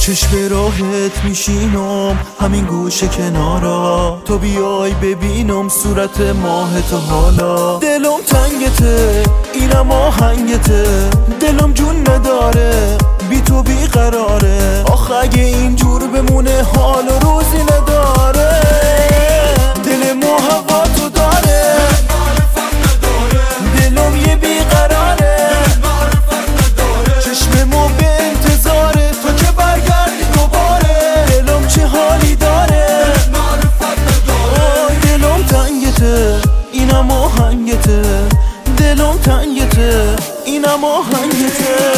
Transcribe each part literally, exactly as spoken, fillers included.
چشم راحت میشینم همین گوشه کنارا، تو بیای ببینم صورت ماه تو حالا. دلم تنگته اینم آهنگته، دلم جون نداره بی تو بی قراره. آخ اگه اینجور بمونه حال و روزی نداره. دل ما هوا تو داره، دلم یه بی قراره. چشم ما به انتظاره تو که برگردی دوباره. دلم چه حالی داره، آی دلم تنگته اینم آهنگته، دلم تنگته اینم آهنگته.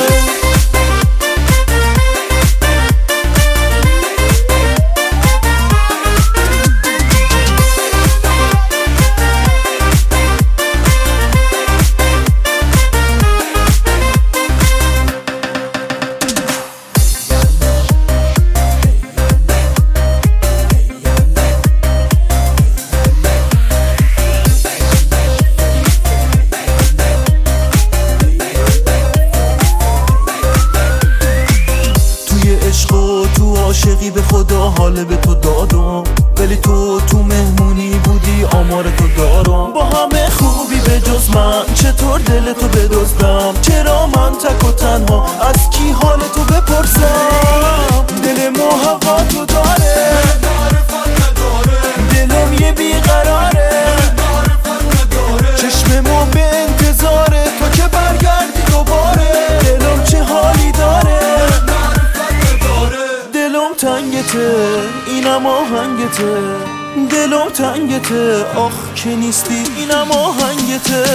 عاشقی به خدا حال به تو دادم، ولی تو تو مهمونی بودی آمار تو دارم. با همه خوبی به جز من چطور دل تو بدزدم؟ چرا من تک و تنها از کی حال تو بپرسم؟ دل ما هوا تو داره، دلم یه بیقراره. چشم ما به انتظاره تو که برگردی دوباره. دلم چه حالی داره، دلم تنگته اینم آهنگته، دلم تنگته آخ که نیستی اینم آهنگته.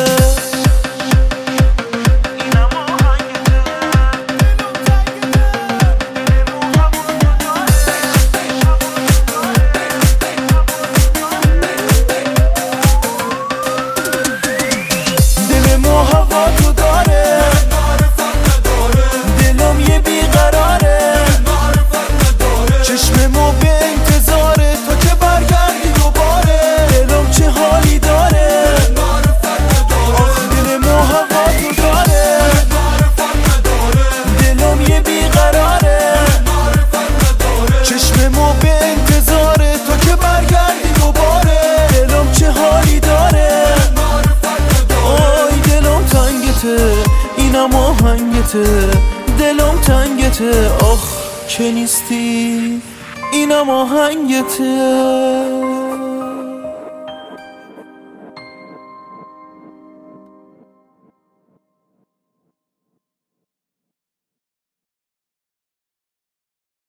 دل ما هوا تو داره، دلم یه بیقراره. چشم ما به انتظاره تو که برگردی دوباره. دلم چه حالی داره، آخ دل ما هوا تو داره، دلم یه بیقراره. چشم ما به انتظاره تو که برگردی دوباره. دلم چه حالی داره، آی دلم تنگته اینم آهنگته، دلم تنگته آخ که نیستی اینم آهنگته.